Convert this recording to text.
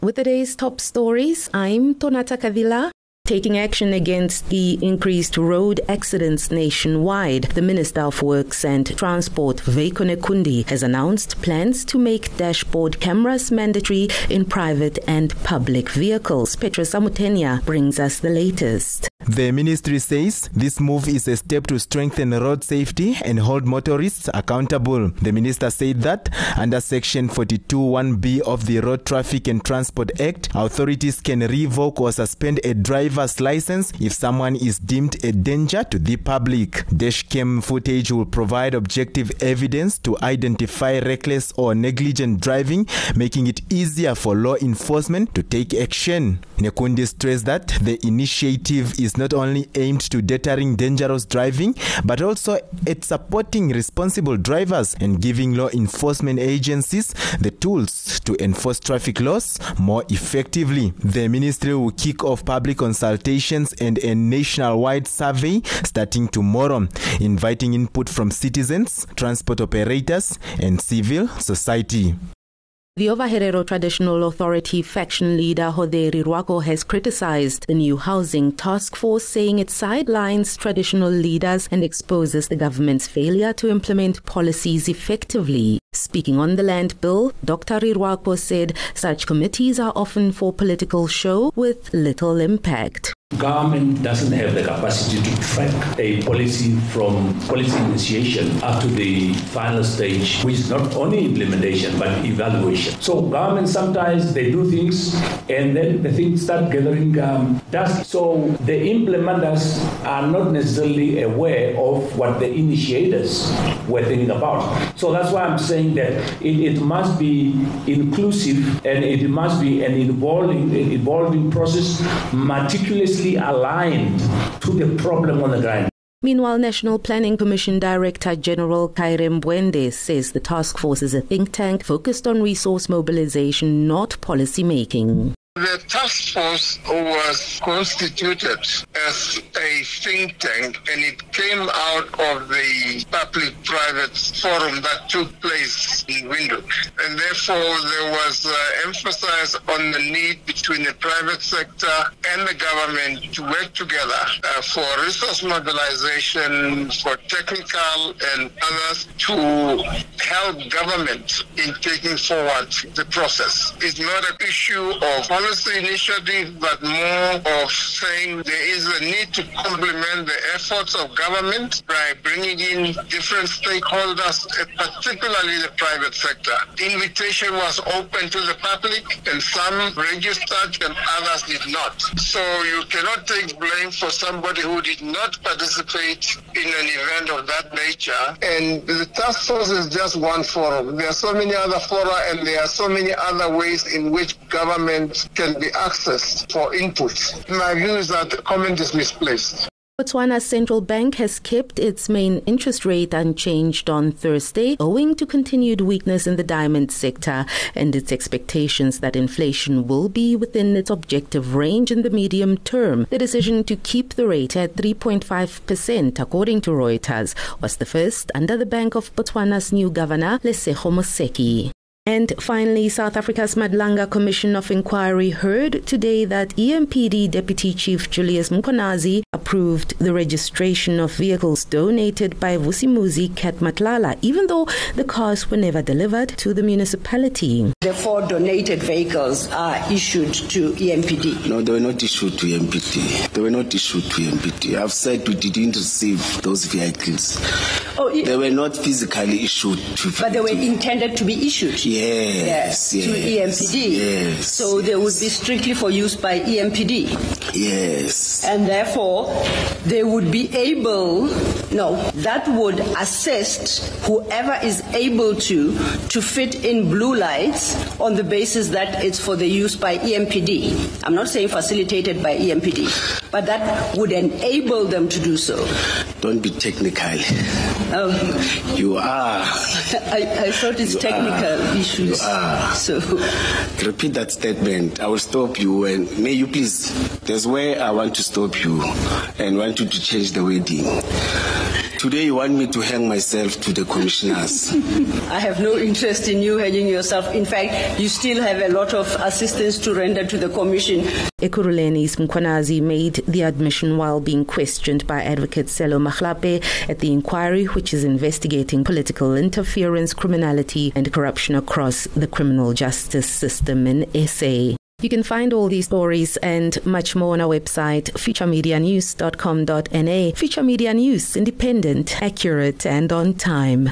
With today's top stories, I'm Tonata Kavila. Taking action against the increased road accidents nationwide, the Minister of Works and Transport, Veiko Nekundi, has announced plans to make dashboard cameras mandatory in private and public vehicles. Petra Samutenya brings us the latest. The ministry says this move is a step to strengthen road safety and hold motorists accountable. The minister said that under Section 42(1)(b) of the Road Traffic and Transport Act, authorities can revoke or suspend a driver's license if someone is deemed a danger to the public. Dashcam footage will provide objective evidence to identify reckless or negligent driving, making it easier for law enforcement to take action. Nekundi stressed that the initiative is not only aimed to deterring dangerous driving, but also at supporting responsible drivers and giving law enforcement agencies the tools to enforce traffic laws more effectively. The ministry will kick off public consultations and a nationwide survey starting tomorrow, inviting input from citizens, transport operators, and civil society. The Ovaherero Traditional Authority faction leader Hoderi Rwako has criticized the new housing task force, saying it sidelines traditional leaders and exposes the government's failure to implement policies effectively. Speaking on the land bill, Dr. Rwako said such committees are often for political show with little impact. Government doesn't have the capacity to track a policy from policy initiation up to the final stage, which is not only implementation but evaluation. So government sometimes they do things and then the things start gathering dust. So the implementers are not necessarily aware of what the initiators were thinking about. So that's why I'm saying that it must be inclusive and it must be an evolving process, meticulously aligned to the problem on the ground. Meanwhile, National Planning Commission Director General Kaire Mbwende says the task force is a think tank focused on resource mobilization, not policy making. The task force was constituted as a think tank, and it came out of the public-private forum that took place in Windhoek. And therefore, there was emphasis on the need between the private sector and the government to work together for resource mobilization, for technical and others to help government in taking forward the process. It's not an issue of policy initiative, but more of saying there is a need to complement the efforts of government by bringing in different stakeholders, particularly the private sector. The invitation was open to the public, and some registered and others did not. So you cannot take blame for somebody who did not participate in an event of that nature. And the task force is just one forum. There are so many other fora, and there are so many other ways in which government can be accessed for input. My view is that the comment is misplaced. Botswana's central bank has kept its main interest rate unchanged on Thursday, owing to continued weakness in the diamond sector and its expectations that inflation will be within its objective range in the medium term. The decision to keep the rate at 3.5%, according to Reuters, was the first under the Bank of Botswana's new governor, Lesego Moseki. And finally, South Africa's Madlanga Commission of Inquiry heard today that EMPD Deputy Chief Julius Mkonazi approved the registration of vehicles donated by Vusimuzi Cat Matlala, even though the cars were never delivered to the municipality. The 4 donated vehicles are issued to EMPD. No, they were not issued to EMPD. I've said we didn't receive those vehicles. They were not physically issued to. But they were intended to be issued. Yes. To EMPD. Yes. So they would be strictly for use by EMPD. Yes. And therefore, they would be able, that would assist whoever is able to fit in blue lights on the basis that it's for the use by EMPD. I'm not saying facilitated by EMPD, but that would enable them to do so. Don't be technical. You are. I thought it's technical issues. You are. So repeat that statement. I will stop you, and may you please. There's where I want to stop you and want you to change the wording. Today you want me to hang myself to the commissioners. I have no interest in you hanging yourself. In fact, you still have a lot of assistance to render to the commission. Ekurhuleni Mkhwanazi made the admission while being questioned by Advocate Selo Makhlape at the inquiry which is investigating political interference, criminality and corruption across the criminal justice system in SA. You can find all these stories and much more on our website, futuremedianews.com.na. Future Media News, independent, accurate and on time.